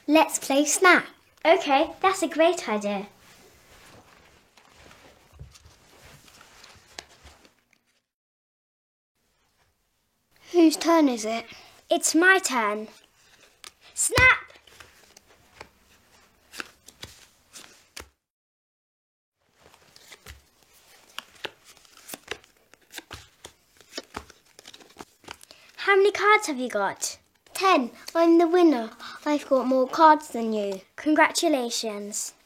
Let's play Snap. OK, that's a great idea. Whose turn is it? It's my turn. Snap! How many cards have you got? 10. I'm the winner. I've got more cards than you. Congratulations.